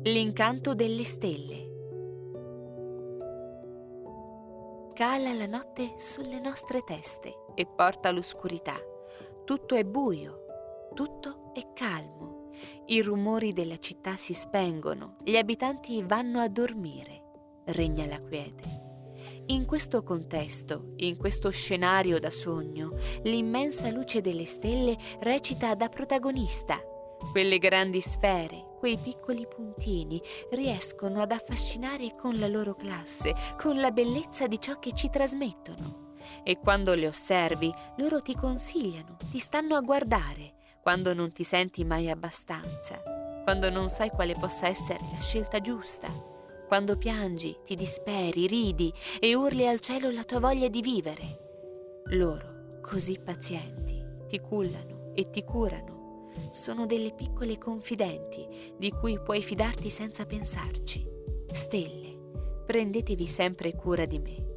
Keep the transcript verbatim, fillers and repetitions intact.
L'incanto delle stelle. Cala la notte sulle nostre teste e porta l'oscurità. Tutto è buio, tutto è calmo. I rumori della città si spengono, gli abitanti vanno a dormire. Regna la quiete. In questo contesto, in questo scenario da sogno, l'immensa luce delle stelle recita da protagonista. Quelle grandi sfere, quei piccoli puntini, riescono ad affascinare con la loro classe, con la bellezza di ciò che ci trasmettono. E quando le osservi, loro ti consigliano, ti stanno a guardare, quando non ti senti mai abbastanza, quando non sai quale possa essere la scelta giusta, quando piangi, ti disperi, ridi e urli al cielo la tua voglia di vivere. Loro, così pazienti, ti cullano e ti curano. Sono delle piccole confidenti di cui puoi fidarti senza pensarci. Stelle, prendetevi sempre cura di me.